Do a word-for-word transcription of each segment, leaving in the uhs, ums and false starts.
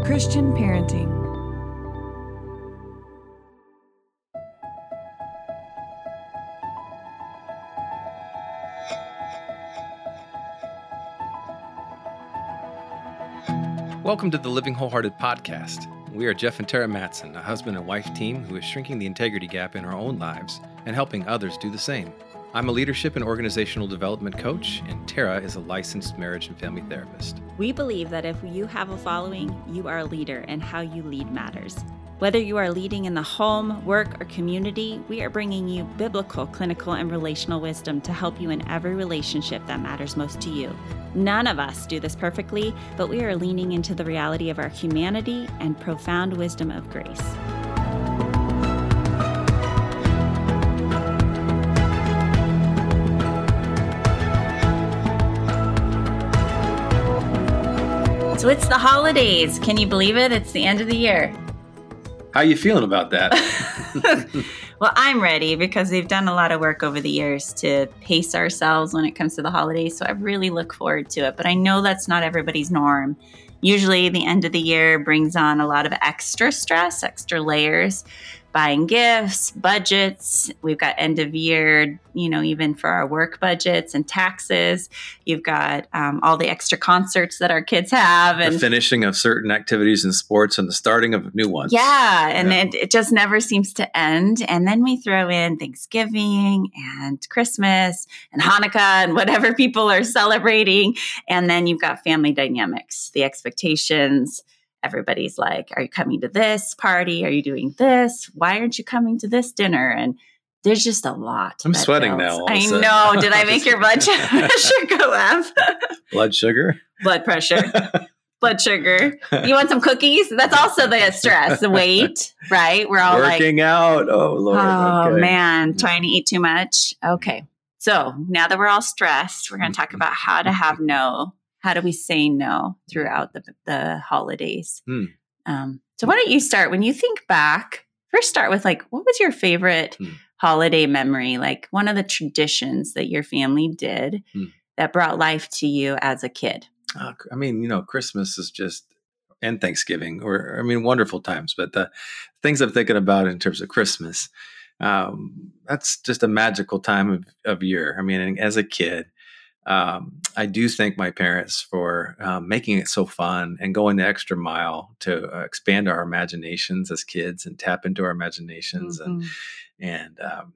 Christian parenting. Welcome to the Living Wholehearted podcast. We are Jeff and Tara Matson, a husband and wife team who is shrinking the integrity gap in our own lives and helping others do the same. I'm a leadership and organizational development coach, and Tara is a licensed marriage and family therapist. We believe that if you have a following, you are a leader, and how you lead matters. Whether you are leading in the home, work, or community, we are bringing you biblical, clinical, and relational wisdom to help you in every relationship that matters most to you. None of us do this perfectly, but we are leaning into the reality of our humanity and profound wisdom of grace. So it's the holidays. Can you believe it? It's the end of the year. How are you feeling about that? Well, I'm ready because we've done a lot of work over the years to pace ourselves when it comes to the holidays. So I really look forward to it. But I know that's not everybody's norm. Usually the end of the year brings on a lot of extra stress, extra layers, buying gifts, budgets. We've got end of year, you know, even for our work budgets and taxes. You've got um, all the extra concerts that our kids have. And the finishing of certain activities in sports and the starting of new ones. Yeah, and yeah. It, it just never seems to end. And then we throw in Thanksgiving and Christmas and Hanukkah and whatever people are celebrating. And then you've got family dynamics, the expectations. Everybody's like, are you coming to this party? Are you doing this? Why aren't you coming to this dinner? And there's just a lot. I'm sweating builds. now. I know. Did I make your blood pressure go up? Blood sugar? Blood pressure. Blood sugar. You want some cookies? That's also the stress, the weight, right? We're all working like, out. Oh, Lord. Oh, okay. man. Trying to eat too much. Okay. So now that we're all stressed, we're going to talk about how to have no. How do we say no throughout the, the holidays? Hmm. Um, so why don't you start? When you think back, first start with like, what was your favorite hmm. holiday memory? Like one of the traditions that your family did hmm. that brought life to you as a kid? Uh, I mean, you know, Christmas is just, and Thanksgiving, or I mean, wonderful times. But the things I'm thinking about in terms of Christmas, um, that's just a magical time of, of year. I mean, as a kid, Um, I do thank my parents for um, making it so fun and going the extra mile to uh, expand our imaginations as kids and tap into our imaginations mm-hmm. and and um,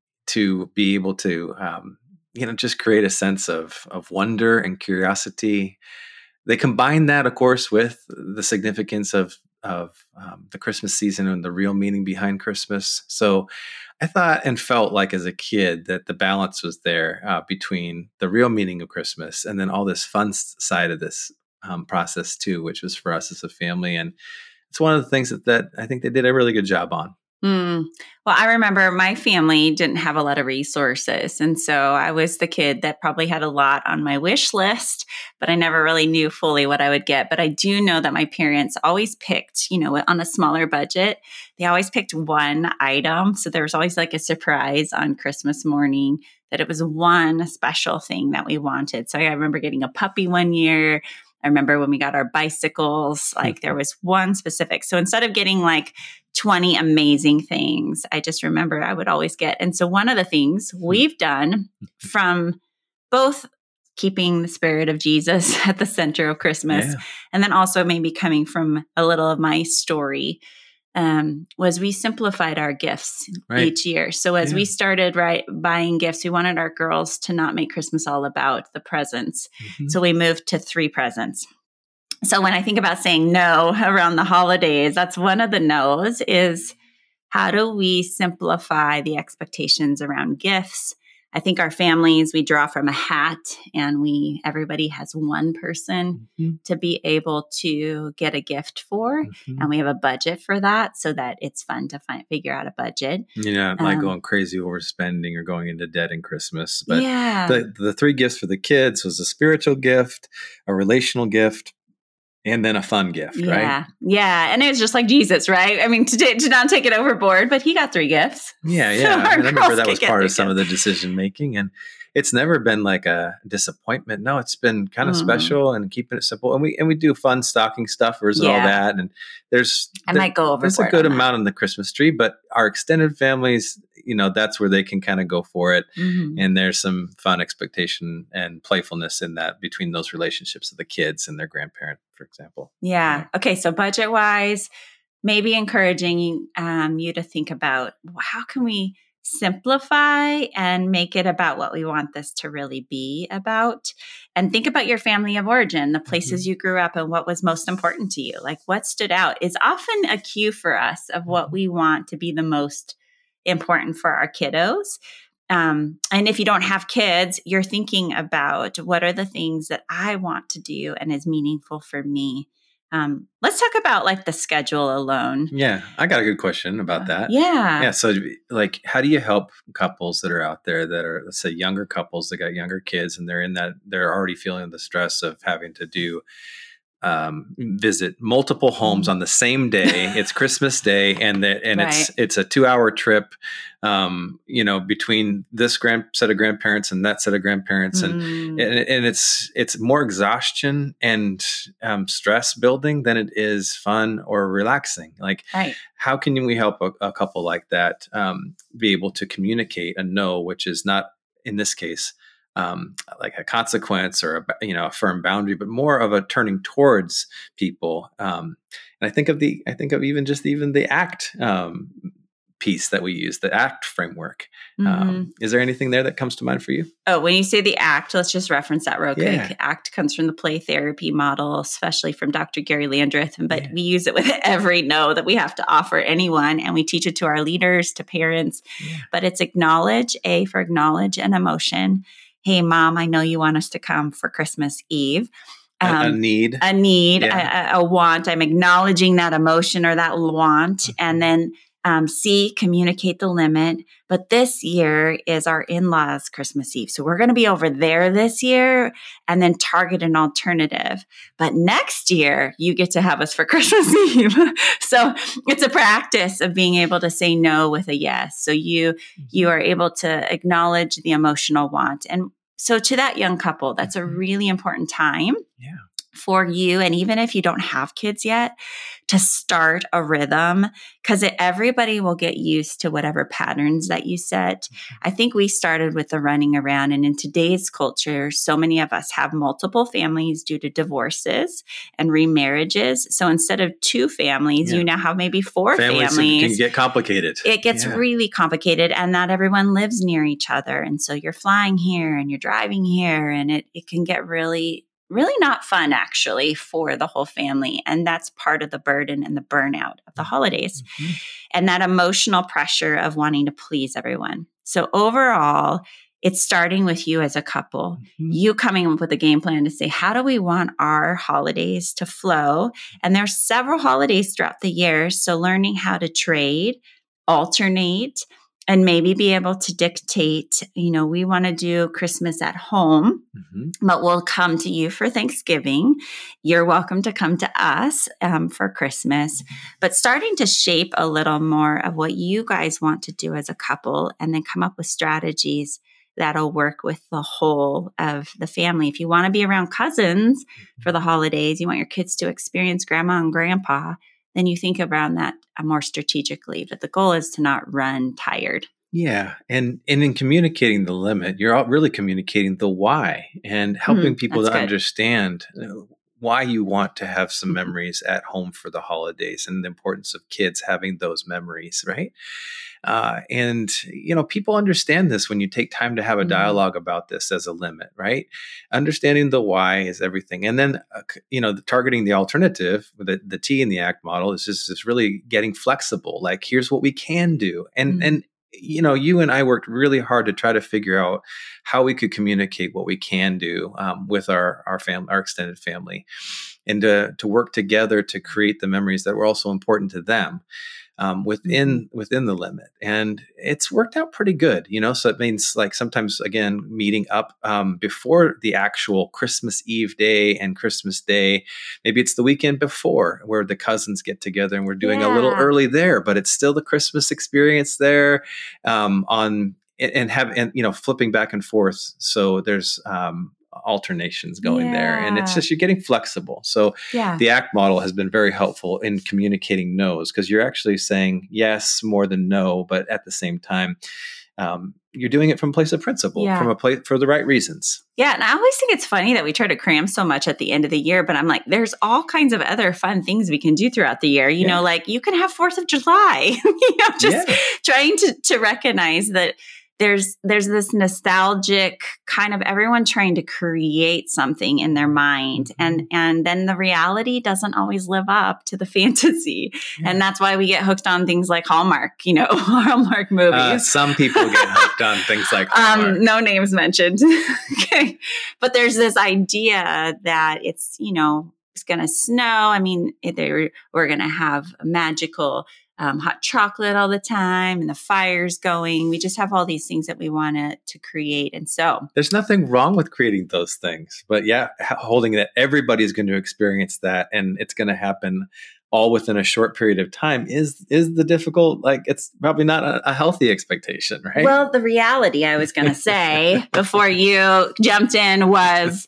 to be able to um, you know just create a sense of of wonder and curiosity. They combine that, of course, with the significance of of um, the Christmas season and the real meaning behind Christmas. So I thought and felt like as a kid that the balance was there uh, between the real meaning of Christmas and then all this fun side of this um, process too, which was for us as a family. And it's one of the things that, that I think they did a really good job on. Mm. Well, I remember my family didn't have a lot of resources. And so I was the kid that probably had a lot on my wish list, but I never really knew fully what I would get. But I do know that my parents always picked, you know, on a smaller budget, they always picked one item. So there was always like a surprise on Christmas morning that it was one special thing that we wanted. So I remember getting a puppy one year. I remember when we got our bicycles, like there was one specific. So instead of getting like twenty amazing things, I just remember I would always get. And so one of the things we've done from both keeping the spirit of Jesus at the center of Christmas, yeah. and then also maybe coming from a little of my story, um, was we simplified our gifts right. each year. So as yeah. we started right buying gifts, we wanted our girls to not make Christmas all about the presents. Mm-hmm. So we moved to three presents. So when I think about saying no around the holidays, that's one of the no's is how do we simplify the expectations around gifts? I think our families, we draw from a hat and we, everybody has one person mm-hmm. to be able to get a gift for. Mm-hmm. And we have a budget for that so that it's fun to find, figure out a budget. Yeah, not like um, going crazy overspending or going into debt in Christmas. But yeah. the, the three gifts for the kids was a spiritual gift, a relational gift, and then a fun gift, yeah. right? Yeah. Yeah. And it was just like Jesus, right? I mean, to, to not take it overboard, but he got three gifts. Yeah. Yeah. So I, mean, I remember that was part of gifts. some of the decision making. And, it's never been like a disappointment. No, it's been kind of Mm. special and keeping it simple. And we and we do fun stocking stuffers and all Yeah. that. And there's I there- might go there's a overboard good on that. amount on the Christmas tree, but our extended families, you know, that's where they can kind of go for it. Mhm. And there's some fun expectation and playfulness in that between those relationships of the kids and their grandparent, for example. Yeah. Okay. So budget wise, maybe encouraging um, you to think about well, how can we simplify and make it about what we want this to really be about, and think about your family of origin, the places Mm-hmm. you grew up, and what was most important to you. Like what stood out is often a cue for us of what we want to be the most important for our kiddos. Um, and if you don't have kids, you're thinking about what are the things that I want to do and is meaningful for me. Um, let's talk about like the schedule alone. Yeah, I got a good question about that. Yeah. Yeah, so like, how do you help couples that are out there that are, let's say, younger couples that got younger kids and they're in that, they're already feeling the stress of having to do um, visit multiple homes on the same day. It's Christmas Day, and that and Right. it's it's a two hour trip. Um, you know, between this grand set of grandparents and that set of grandparents, and Mm. and, and it's it's more exhaustion and um, stress building than it is fun or relaxing. Like, Right. how can we help a, a couple like that um, be able to communicate a no, which is not in this case um, like a consequence or a, you know, a firm boundary, but more of a turning towards people. Um, and I think of the, I think of even just even the ACT um, piece that we use, the ACT framework. Mhm. Um, is there anything there that comes to mind for you? Oh, when you say the ACT, let's just reference that real quick. Yeah. ACT comes from the play therapy model, especially from Doctor Gary Landreth, but Yeah. we use it with every no that we have to offer anyone, and we teach it to our leaders, to parents. Yeah. But it's acknowledge, A for acknowledge an emotion. Hey, mom, I know you want us to come for Christmas Eve. A, a Um, need. a need, Yeah. a, a want. I'm acknowledging that emotion or that want. Mhm. And then um, C, communicate the limit. But this year is our in-laws' Christmas Eve. So we're going to be over there this year and then target an alternative. But next year, you get to have us for Christmas Eve. So it's a practice of being able to say no with a yes. So you, you are able to acknowledge the emotional want. And so to that young couple, that's a Mhm. really important time Yeah. for you. And even if you don't have kids yet, to start a rhythm, because everybody will get used to whatever patterns that you set. I think we started with the running around. And in today's culture, so many of us have multiple families due to divorces and remarriages. So instead of two families, Yeah. you now have maybe four Families families. can get complicated. It gets Yeah. really complicated, and not everyone lives near each other. And so you're flying here and you're driving here, and it, it can get really, really not fun actually for the whole family. And that's part of the burden and the burnout of the holidays Mhm. and that emotional pressure of wanting to please everyone. So overall, it's starting with you as a couple, Mhm. you coming up with a game plan to say, how do we want our holidays to flow? And there's several holidays throughout the year. So learning how to trade, alternate, and maybe be able to dictate, you know, we want to do Christmas at home, Mhm. but we'll come to you for Thanksgiving. You're welcome to come to us um, for Christmas. But starting to shape a little more of what you guys want to do as a couple, and then come up with strategies that'll work with the whole of the family. If you want to be around cousins for the holidays, you want your kids to experience grandma and grandpa, then you think around that more strategically. But the goal is to not run tired. Yeah, and and in communicating the limit, you're all really communicating the why and helping Mm, people that's to good. understand uh, why you want to have some Mhm. memories at home for the holidays and the importance of kids having those memories, right? Uh, and you know, people understand this when you take time to have a Mhm. dialogue about this as a limit, right? Understanding the why is everything, and then uh, c- you know, the targeting the alternative, the the T in the ACT model is just is really getting flexible. Like, here's what we can do, and Mm. and you know, you and I worked really hard to try to figure out how we could communicate what we can do um, with our our family, our extended family, and to to work together to create the memories that were also important to them um, within Mhm. within the limit. And it's worked out pretty good, you know. So it means like sometimes again meeting up um, before the actual Christmas Eve day and Christmas Day. Maybe it's the weekend before where the cousins get together and we're doing a little Yeah. early there, but it's still the Christmas experience there um, on and, and have, and, you know, flipping back and forth. So there's, um, alternations going yeah. there, and it's just, you're getting flexible. So yeah. the ACT model has been very helpful in communicating no's, because you're actually saying yes more than no, but at the same time, um, you're doing it from a place of principle, yeah. from a place for the right reasons. Yeah. And I always think it's funny that we try to cram so much at the end of the year, but I'm like, there's all kinds of other fun things we can do throughout the year. You yeah. know, like you can have fourth of July, you know, just yeah. trying to, to recognize that there's, there's this nostalgic kind of everyone trying to create something in their mind. Mm-hmm. And, and then the reality doesn't always live up to the fantasy. Yeah. And that's why we get hooked on things like Hallmark, you know, Hallmark movies. Uh, some people get hooked on things like Hallmark. Um, no names mentioned. Okay. But there's this idea that it's, you know, it's going to snow. I mean, we're going to have magical Um, hot chocolate all the time and the fire's going. We just have all these things that we want to, to create. And so there's nothing wrong with creating those things, but yeah, holding that everybody's going to experience that and it's going to happen all within a short period of time is, is the difficult, like it's probably not a, a healthy expectation, right? Well, the reality I was going to say before you jumped in was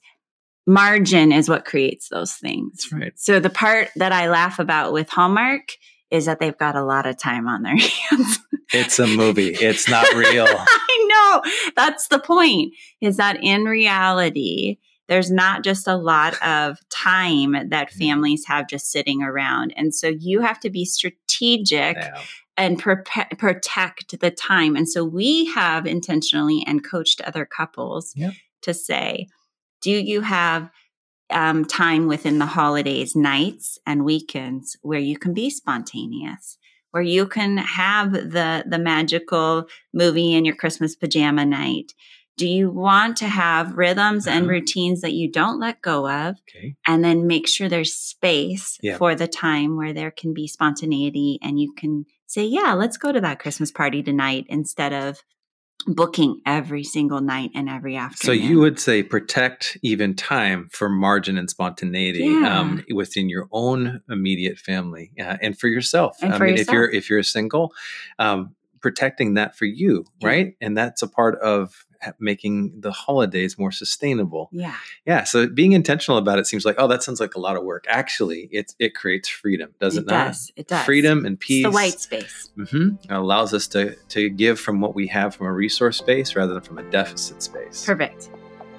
margin is what creates those things. That's right. So the part that I laugh about with Hallmark is that they've got a lot of time on their hands. It's a movie. It's not real. I know. That's the point, is that in reality, there's not just a lot of time that families have just sitting around. And so you have to be strategic yeah. and pre- protect the time. And so we have intentionally and coached other couples yep. to say, do you have Um, time within the holidays, nights and weekends where you can be spontaneous, where you can have the the magical movie in your Christmas pajama night? Do you want to have rhythms uh-huh. and routines that you don't let go of? Okay. And then make sure there's space yeah. for the time where there can be spontaneity and you can say, yeah, let's go to that Christmas party tonight instead of booking every single night and every afternoon. So you would say protect even time for margin and spontaneity yeah. um, within your own immediate family uh, and for yourself. And I for mean, yourself. if you're if you're single, um, protecting that for you, yeah. right? And that's a part of making the holidays more sustainable. Yeah. Yeah. So being intentional about it seems like, oh, that sounds like a lot of work. Actually, it it creates freedom, does it, it not? Does. It does. Freedom and peace. It's the white space. Mm-hmm. It allows us to to give from what we have from a resource space rather than from a deficit space. Perfect.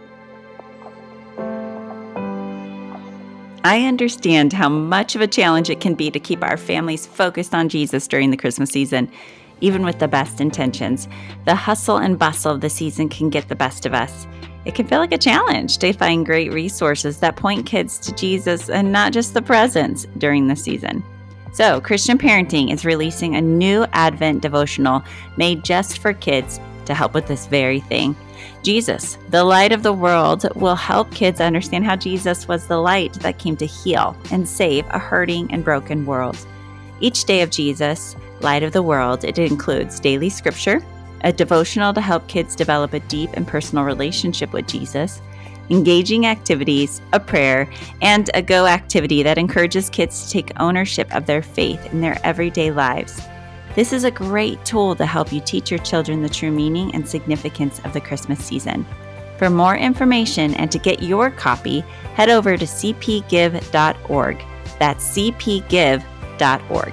I understand how much of a challenge it can be to keep our families focused on Jesus during the Christmas season. Even with the best intentions, the hustle and bustle of the season can get the best of us. It can feel like a challenge to find great resources that point kids to Jesus and not just the presents during the season. So, Christian Parenting is releasing a new Advent devotional made just for kids to help with this very thing. Jesus, the light of the world, will help kids understand how Jesus was the light that came to heal and save a hurting and broken world. Each day of Jesus, Light of the World, it includes daily scripture, a devotional to help kids develop a deep and personal relationship with Jesus, engaging activities, a prayer, and a go activity that encourages kids to take ownership of their faith in their everyday lives. This is a great tool to help you teach your children the true meaning and significance of the Christmas season. For more information and to get your copy, head over to c p give dot org. That's c p give dot org.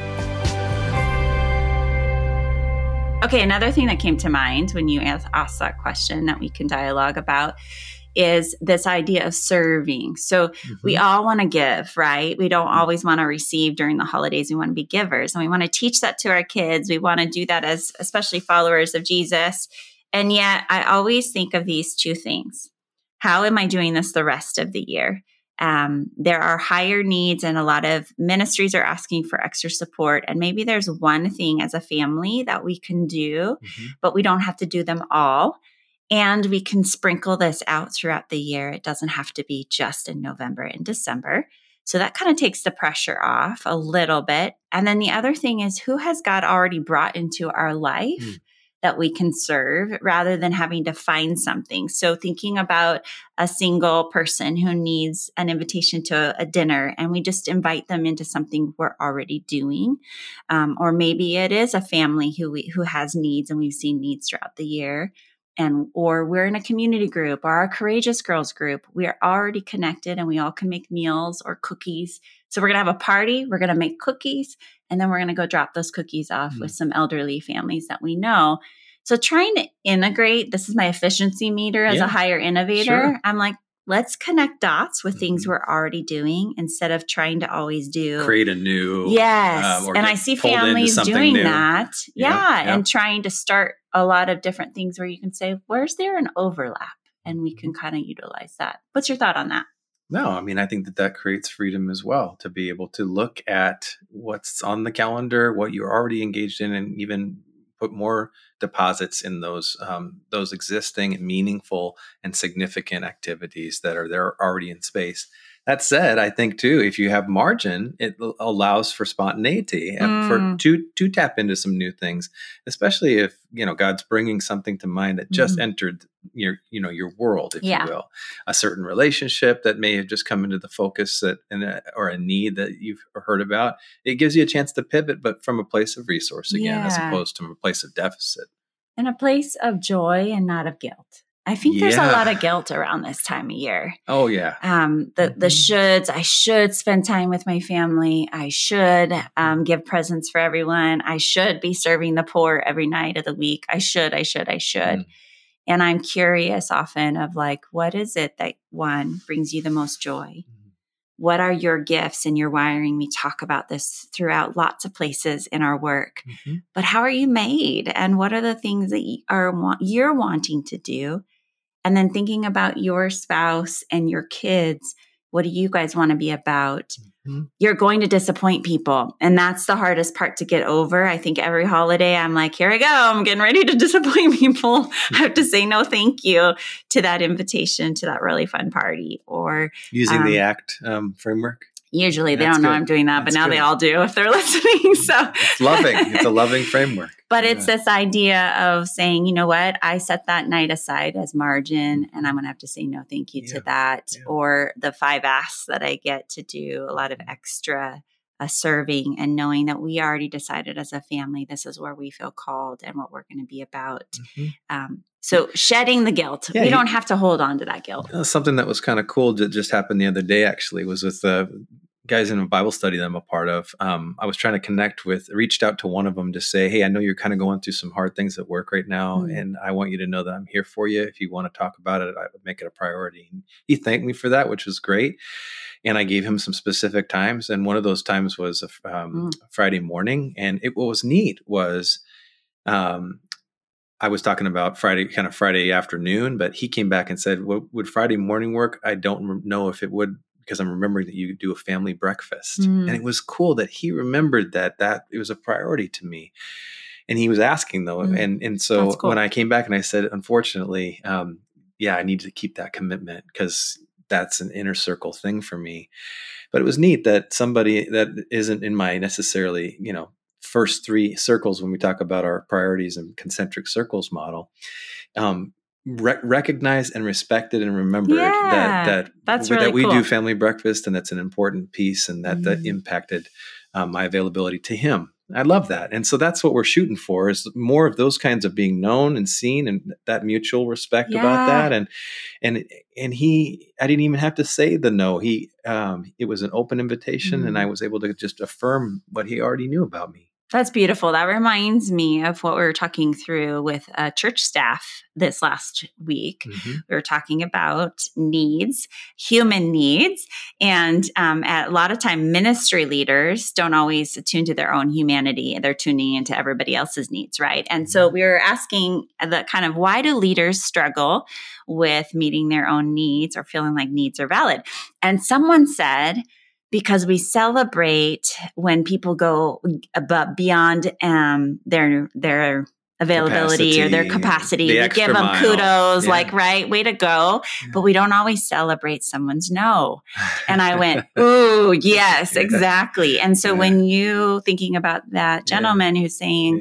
Okay, another thing that came to mind when you asked, asked that question that we can dialogue about is this idea of serving. So mm-hmm. we all want to give, right? We don't always want to receive during the holidays. We want to be givers, and we want to teach that to our kids. We want to do that as especially followers of Jesus. And yet I always think of these two things. How am I doing this the rest of the year? Um, there are higher needs, and a lot of ministries are asking for extra support. And maybe there's one thing as a family that we can do, mm-hmm. but we don't have to do them all. And we can sprinkle this out throughout the year. It doesn't have to be just in November and December. So that kind of takes the pressure off a little bit. And then the other thing is, who has God already brought into our life mm. that we can serve rather than having to find something. So thinking about a single person who needs an invitation to a dinner and we just invite them into something we're already doing. Um, or maybe it is a family who we, who has needs and we've seen needs throughout the year. And, or we're in a community group or our Courageous Girls group. We are already connected and we all can make meals or cookies. So we're going to have a party. We're going to make cookies and then we're going to go drop those cookies off mm. with some elderly families that we know. So trying to integrate, this is my efficiency meter as yeah, a higher innovator. Sure. I'm like, let's connect dots with mm-hmm. things we're already doing instead of trying to always do. Create a new. Yes. Um, and I see families doing new. that. Yeah, yeah, yeah. And trying to start a lot of different things where you can say, where's there an overlap? And we can kind of utilize that. What's your thought on that? No, I mean, I think that that creates freedom as well to be able to look at what's on the calendar, what you're already engaged in, and even put more deposits in those um, those existing, meaningful, and significant activities that are there already in space. That said, I think too, if you have margin, it allows for spontaneity and mm. for to to tap into some new things, especially if you know God's bringing something to mind that just mm. entered your you know your world, if yeah. you will, a certain relationship that may have just come into the focus that and a, or a need that you've heard about. It gives you a chance to pivot, but from a place of resource again, yeah. as opposed to a place of deficit, and a place of joy and not of guilt. I think there's yeah. a lot of guilt around this time of year. Oh, yeah. Um, the mm-hmm. the shoulds. I should spend time with my family. I should um, give presents for everyone. I should be serving the poor every night of the week. I should, I should, I should. Mm. And I'm curious often of like, what is it that, one, brings you the most joy? Mm. What are your gifts and your wiring? We talk about this throughout lots of places in our work. Mm-hmm. But how are you made? And what are the things that you are you're wanting to do? And then thinking about your spouse and your kids, what do you guys want to be about? Mm-hmm. You're going to disappoint people. And that's the hardest part to get over. I think every holiday I'm like, here I go. I'm getting ready to disappoint people. I have to say no thank you to that invitation to that really fun party. Or using um, the ACT um, framework. Usually they That's don't know good. I'm doing that, That's but now good. they all do if they're listening. So it's loving. It's a loving framework. But it's yeah. this idea of saying, you know what, I set that night aside as margin and I'm going to have to say no thank you yeah. to that. Yeah. Or the five asks that I get to do a lot of extra uh, serving and knowing that we already decided as a family, this is where we feel called and what we're going to be about. Mm-hmm. Um, so shedding the guilt. Yeah, we don't have to hold on to that guilt. You know, something that was kind of cool that just happened the other day actually was with the guys in a Bible study that I'm a part of. Um, I was trying to connect with, reached out to one of them to say, hey, I know you're kind of going through some hard things at work right now. Mm-hmm. And I want you to know that I'm here for you. If you want to talk about it, I would make it a priority. And he thanked me for that, which was great. And I gave him some specific times. And one of those times was a um, mm. Friday morning. And it, what was neat was, um, I was talking about Friday, kind of Friday afternoon, but he came back and said, well, would Friday morning work? I don't know if it would, because I'm remembering that you do a family breakfast. Mm. And it was cool that he remembered that, that it was a priority to me. And he was asking though. Mm. And, and so cool. when I came back and I said, unfortunately, um, yeah, I need to keep that commitment because that's an inner circle thing for me. But it was neat that somebody that isn't in my necessarily, you know, first three circles when we talk about our priorities and concentric circles model, um, re- recognized and respected and remembered yeah, that that, that's that really we cool. do family breakfast, and that's an important piece, and that mm. that impacted um, my availability to him. I love that. And so that's what we're shooting for, is more of those kinds of being known and seen, and that mutual respect yeah. about that. And, and, and he, I didn't even have to say the no. He, um, it was an open invitation mm. and I was able to just affirm what he already knew about me. That's beautiful. That reminds me of what we were talking through with uh, church staff this last week. Mm-hmm. We were talking about needs, human needs. And um, at a lot of time, ministry leaders don't always attune to their own humanity. They're tuning into everybody else's needs, right? And mm-hmm. so we were asking the kind of, why do leaders struggle with meeting their own needs or feeling like needs are valid? And someone said, because we celebrate when people go above, beyond um, their their availability capacity, or their capacity. The we give them mile. kudos, yeah. like, right, way to go. Yeah. But we don't always celebrate someone's no. And I went, ooh, yes, yeah. exactly. And so yeah. when you thinking about that gentleman yeah. who's saying, yeah.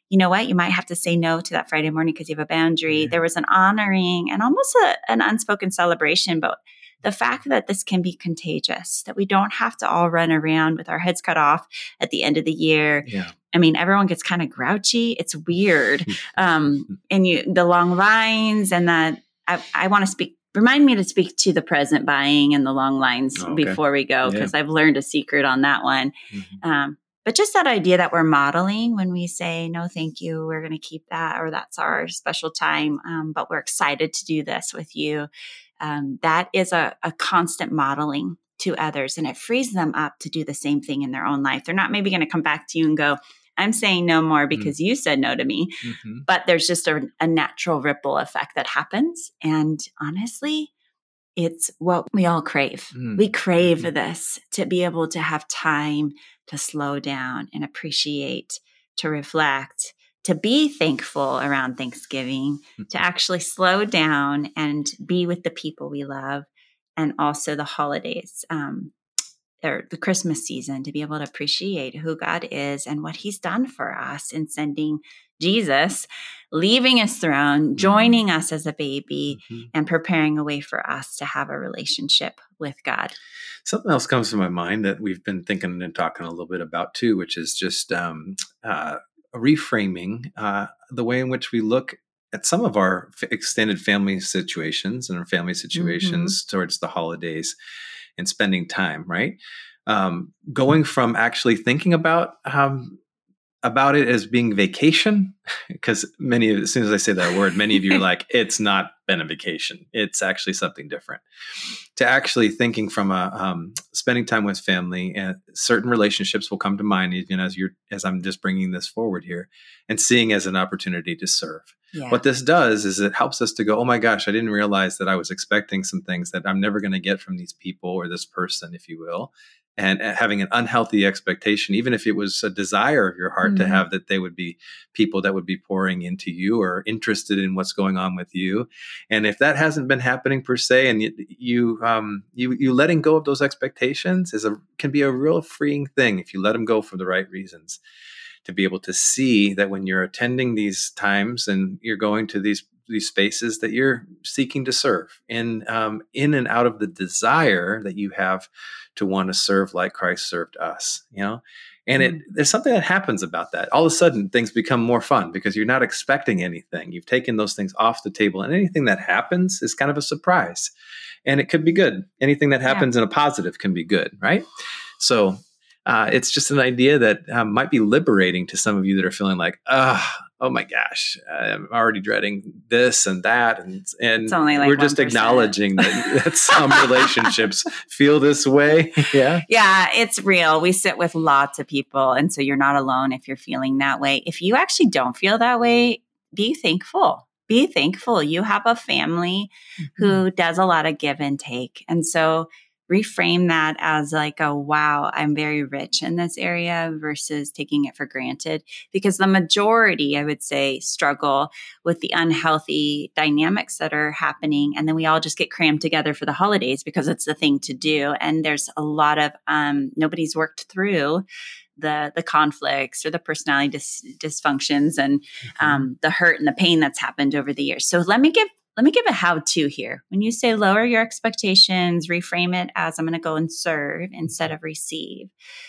you know what, you might have to say no to that Friday morning because you have a boundary. Yeah. There was an honoring and almost a, an unspoken celebration, but the fact that this can be contagious, that we don't have to all run around with our heads cut off at the end of the year. Yeah. I mean, everyone gets kind of grouchy. It's weird. Um, and you, the long lines and that I, I want to speak, remind me to speak to the present buying and the long lines Oh, okay. before we go, because Yeah. I've learned a secret on that one. Mm-hmm. Um, but just that idea that we're modeling when we say, no, thank you, we're going to keep that, or that's our special time. Um, but we're excited to do this with you. Um, that is a, a constant modeling to others, and it frees them up to do the same thing in their own life. They're not maybe going to come back to you and go, I'm saying no more because mm. you said no to me. Mm-hmm. But there's just a, a natural ripple effect that happens. And honestly, it's what we all crave. Mm. We crave mm-hmm. this, to be able to have time to slow down and appreciate, to reflect, to be thankful around Thanksgiving, mm-hmm. to actually slow down and be with the people we love, and also the holidays, um, or the Christmas season, to be able to appreciate who God is and what he's done for us in sending Jesus, leaving his throne, joining mm-hmm. us as a baby, mm-hmm. and preparing a way for us to have a relationship with God. Something else comes to my mind that we've been thinking and talking a little bit about too, which is just um, uh, reframing uh, the way in which we look at some of our f- extended family situations and our family situations mm-hmm. towards the holidays and spending time, right? Um, going from actually thinking about um, about it as being vacation, because many of, as soon as I say that word, many of you are like, it's not been a vacation. It's actually something different. To actually thinking from a um, spending time with family, and certain relationships will come to mind, even as you're as I'm just bringing this forward here, and seeing as an opportunity to serve. Yeah. What this does is it helps us to go, oh my gosh, I didn't realize that I was expecting some things that I'm never going to get from these people or this person, if you will. And having an unhealthy expectation, even if it was a desire of your heart mm-hmm. to have that they would be people that would be pouring into you or interested in what's going on with you. And if that hasn't been happening per se, and you you um, you, you letting go of those expectations is a can be a real freeing thing if you let them go for the right reasons. To be able to see that when you're attending these times and you're going to these these spaces, that you're seeking to serve in um, in and out of the desire that you have to want to serve like Christ served us, you know. And it there's something that happens about that. All of a sudden, things become more fun because you're not expecting anything. You've taken those things off the table, and anything that happens is kind of a surprise, and it could be good. Anything that happens yeah. in a positive can be good, right? So. Uh, it's just an idea that um, might be liberating to some of you that are feeling like, oh, oh my gosh, I'm already dreading this and that. And, and like we're just one percent. Acknowledging that, that some relationships feel this way. Yeah. Yeah, it's real. We sit with lots of people. And so you're not alone if you're feeling that way. If you actually don't feel that way, be thankful. Be thankful. You have a family mm-hmm. who does a lot of give and take. And so reframe that as like, oh, wow, I'm very rich in this area versus taking it for granted. Because the majority, I would say, struggle with the unhealthy dynamics that are happening. And then we all just get crammed together for the holidays because it's the thing to do. And there's a lot of, um, nobody's worked through the the conflicts or the personality dis- dysfunctions and mm-hmm. um, the hurt and the pain that's happened over the years. So let me give Let me give a how-to here. When you say lower your expectations, reframe it as I'm going to go and serve instead of receive.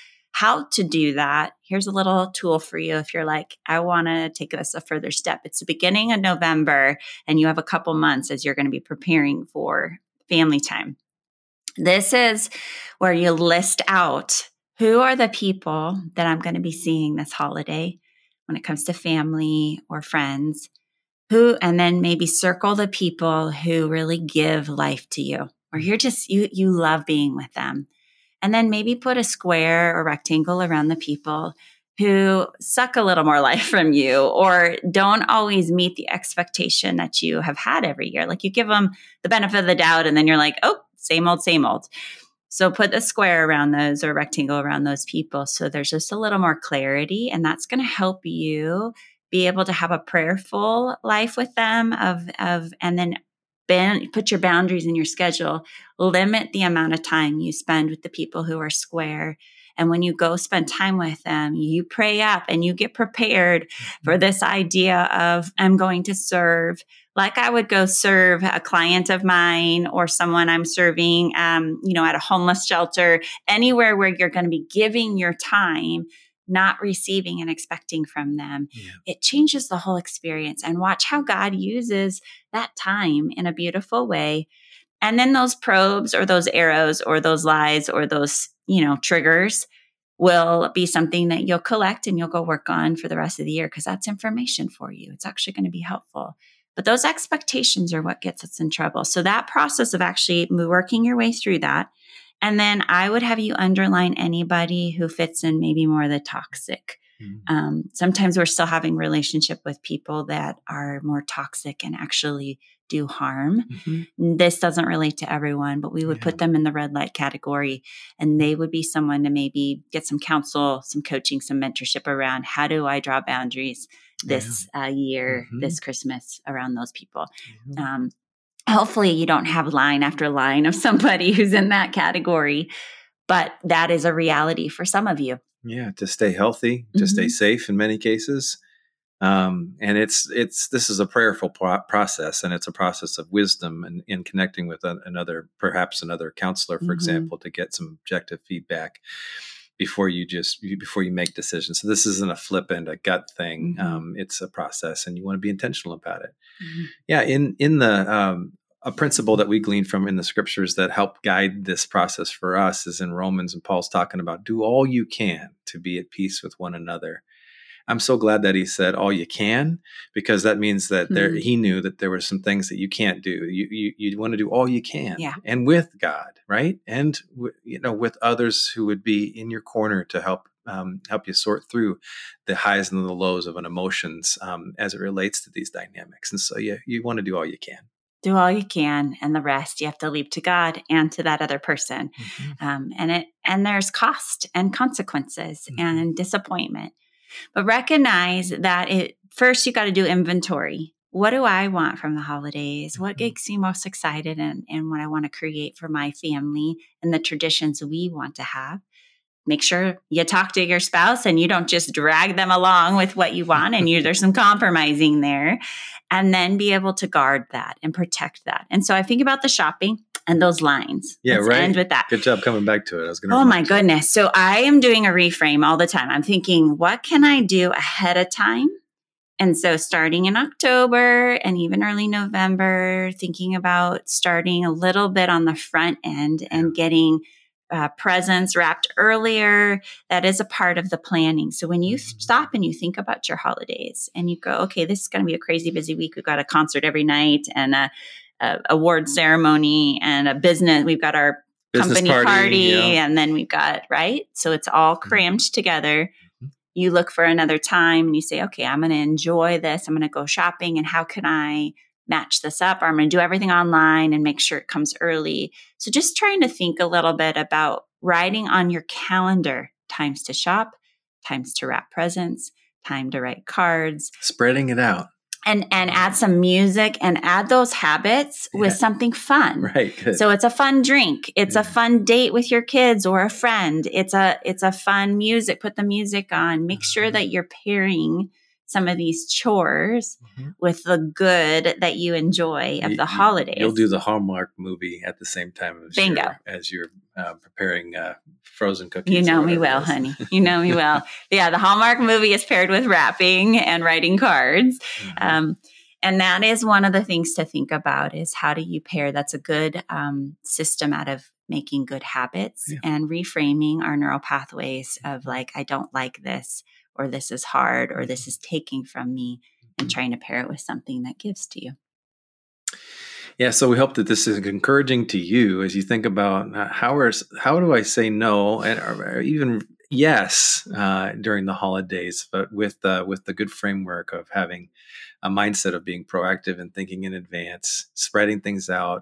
How to do that, here's a little tool for you if you're like, I want to take this a further step. It's the beginning of November, and you have a couple months as you're going to be preparing for family time. This is where you list out who are the people that I'm going to be seeing this holiday when it comes to family or friends. Who, and then maybe circle the people who really give life to you, or you're just, you, you love being with them. And then maybe put a square or rectangle around the people who suck a little more life from you, or don't always meet the expectation that you have had every year. Like you give them the benefit of the doubt, and then you're like, oh, same old, same old. So put the square around those or rectangle around those people. So there's just a little more clarity, and that's going to help you be able to have a prayerful life with them of, of, and then ban- put your boundaries in your schedule, limit the amount of time you spend with the people who are square. And when you go spend time with them, you pray up and you get prepared for this idea of, I'm going to serve like I would go serve a client of mine or someone I'm serving, um, you know, at a homeless shelter, anywhere where you're going to be giving your time, not receiving and expecting from them. Yeah. It changes the whole experience. And watch how God uses that time in a beautiful way. And then those probes or those arrows or those lies or those, you know, triggers will be something that you'll collect and you'll go work on for the rest of the year, because that's information for you. It's actually going to be helpful. But those expectations are what gets us in trouble. So that process of actually working your way through that. And then I would have you underline anybody who fits in maybe more the toxic. Mm-hmm. Um, sometimes we're still having relationship with people that are more toxic and actually do harm. Mm-hmm. This doesn't relate to everyone, but we would yeah. put them in the red light category, and they would be someone to maybe get some counsel, some coaching, some mentorship around how do I draw boundaries this yeah. uh, year, mm-hmm. this Christmas around those people. Mm-hmm. Um, hopefully you don't have line after line of somebody who's in that category, but that is a reality for some of you. Yeah, to stay healthy, to mm-hmm. stay safe in many cases. Um, and it's, it's, this is a prayerful pro- process, and it's a process of wisdom and in connecting with a, another, perhaps another counselor, for mm-hmm. example, to get some objective feedback before you just, before you make decisions. So this isn't a flippant, a gut thing. Mm-hmm. Um, it's a process, and you want to be intentional about it. Mm-hmm. Yeah. In, in the, um, a principle that we glean from in the scriptures that help guide this process for us is in Romans, and Paul's talking about do all you can to be at peace with one another. I'm so glad that he said all you can, because that means that mm-hmm. there, he knew that there were some things that you can't do. You you, you want to do all you can, yeah. and with God, right? And w- you know, with others who would be in your corner to help um, help you sort through the highs and the lows of an emotions um, as it relates to these dynamics. And so you you want to do all you can. Do all you can, and the rest you have to leave to God and to that other person. Mm-hmm. Um, and it and there's cost and consequences mm-hmm. and disappointment. But recognize that it first you got to do inventory. What do I want from the holidays? What makes me most excited and, and what I want to create for my family and the traditions we want to have? Make sure you talk to your spouse and you don't just drag them along with what you want, and you, there's some compromising there, and then be able to guard that and protect that. And so I think about the shopping and those lines. Yeah, Let's right. end with that. Good job coming back to it. I was going to. Oh my goodness. So I am doing a reframe all the time. I'm thinking, what can I do ahead of time? And so starting in October and even early November, thinking about starting a little bit on the front end and yeah. getting Uh, presents wrapped earlier. That is a part of the planning. So when you mm-hmm. stop and you think about your holidays and you go, okay, this is going to be a crazy busy week. We've got a concert every night and a, a award ceremony and a business. We've got our business company party, party yeah. and then we've got, right? So it's all crammed mm-hmm. together. Mm-hmm. You look for another time and you say, okay, I'm going to enjoy this. I'm going to go shopping, and how can I match this up, or I'm going to do everything online and make sure it comes early. So just trying to think a little bit about writing on your calendar times to shop, times to wrap presents, time to write cards. Spreading it out. And and add some music and add those habits yeah. with something fun. Right. Good. So it's a fun drink. It's yeah. a fun date with your kids or a friend. It's a it's a fun music. Put the music on. Make sure that you're pairing some of these chores mm-hmm. with the good that you enjoy of you, the holidays. You'll do the Hallmark movie at the same time as Bingo. you're, as you're uh, preparing uh, frozen cookies. You know me well, honey. You know me well. Yeah, the Hallmark movie is paired with wrapping and writing cards. Mm-hmm. Um, and that is one of the things to think about is how do you pair? That's a good um, system out of making good habits yeah. and reframing our neural pathways of like, I don't like this, or this is hard, or this is taking from me, and trying to pair it with something that gives to you. Yeah, so we hope that this is encouraging to you as you think about how are, how do I say no and or even yes uh, during the holidays, but with uh, with the good framework of having a mindset of being proactive and thinking in advance, spreading things out,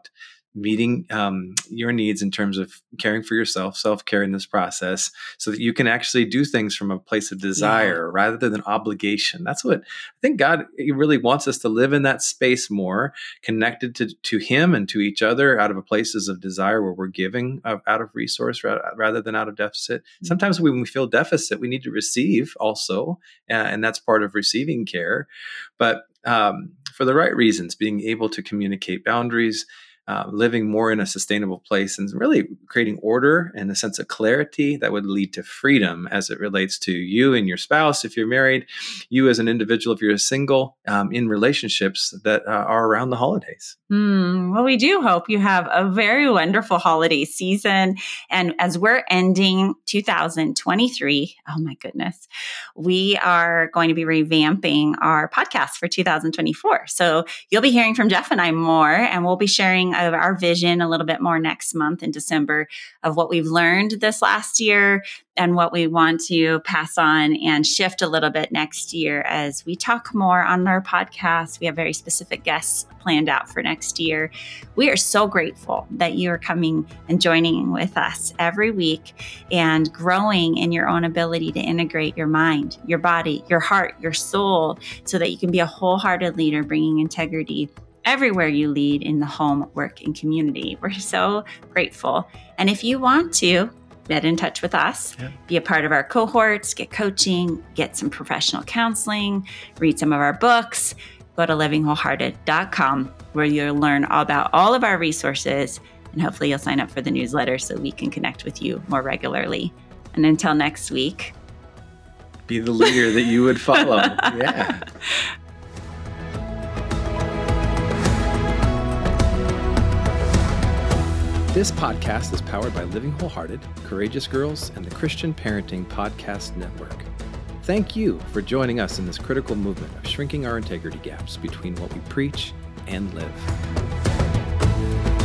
meeting um, your needs in terms of caring for yourself, self-care in this process, so that you can actually do things from a place of desire yeah. rather than obligation. That's what I think God he really wants us to live in, that space more, connected to, to Him and to each other out of a places of desire where we're giving uh, out of resource rather than out of deficit. Mm-hmm. Sometimes when we feel deficit, we need to receive also, uh, and that's part of receiving care. But um, for the right reasons, being able to communicate boundaries, Uh, living more in a sustainable place, and really creating order and a sense of clarity that would lead to freedom as it relates to you and your spouse if you're married, you as an individual if you're single, um, in relationships that uh, are around the holidays. Mm, well, we do hope you have a very wonderful holiday season. And as we're ending two thousand twenty-three, oh my goodness, we are going to be revamping our podcast for two thousand twenty-four. So you'll be hearing from Jeff and I more, and we'll be sharing of our vision a little bit more next month in December of what we've learned this last year and what we want to pass on and shift a little bit next year as we talk more on our podcast. We have very specific guests planned out for next year. We are so grateful that you are coming and joining with us every week and growing in your own ability to integrate your mind, your body, your heart, your soul, so that you can be a wholehearted leader, bringing integrity everywhere you lead in the home, work, and community. We're so grateful. And if you want to get in touch with us, yeah. be a part of our cohorts, get coaching, get some professional counseling, read some of our books, go to living wholehearted dot com, where you'll learn all about all of our resources, and hopefully you'll sign up for the newsletter so we can connect with you more regularly. And until next week, be the leader that you would follow. Yeah. This podcast is powered by Living Wholehearted, Courageous Girls, and the Christian Parenting Podcast Network. Thank you for joining us in this critical movement of shrinking our integrity gaps between what we preach and live.